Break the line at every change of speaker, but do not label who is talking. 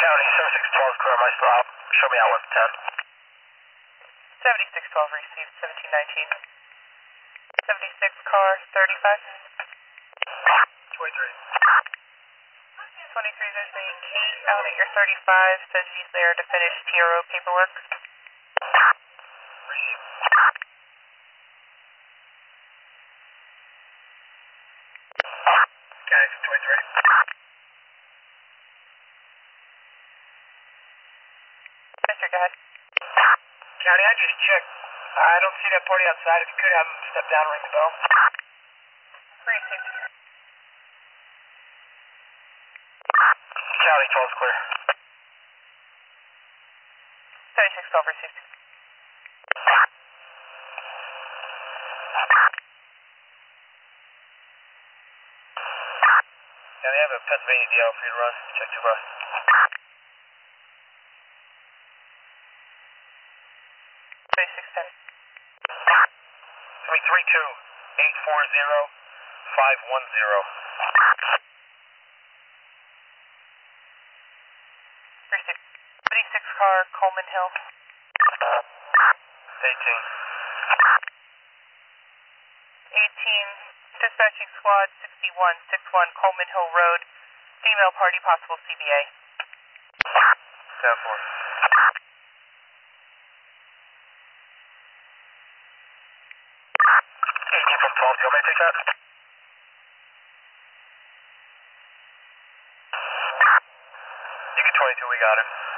County, 7612 clear, am I still out? Show me out with 10.
7612 received, 1719. 76 car, 35.
23.
23, there's a case out at your 35, says he's there to finish TRO paperwork.
Receive. County, 23.
Mister, go ahead.
County, I just checked. I don't see that party outside. If you could have him step down and ring the bell.
Received.
County, 12's clear.
7612 received.
County, I have a Pennsylvania DL for you to run. Check 2 bus.
3610.
332-840-510.
Received. 76 car, Coleman Hill.
18.
18, dispatching squad 6161 Coleman Hill Road, female party, possible CBA.
10-4. 18 from 12, do you want me to take that? You get 22, we got it.